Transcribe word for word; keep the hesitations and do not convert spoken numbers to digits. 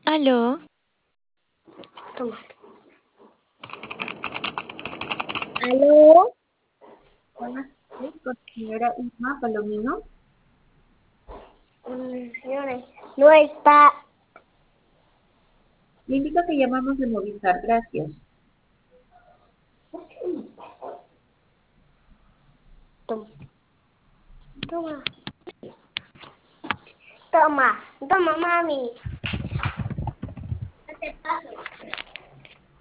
Aló, Toma. ¿Aló? Buenas tardes, con la señora Isma Palomino. Mm, señores, no está. Le indica que llamamos de Movistar. Gracias. Toma. Toma. Toma. Toma, mami. ¿Qué te pasa?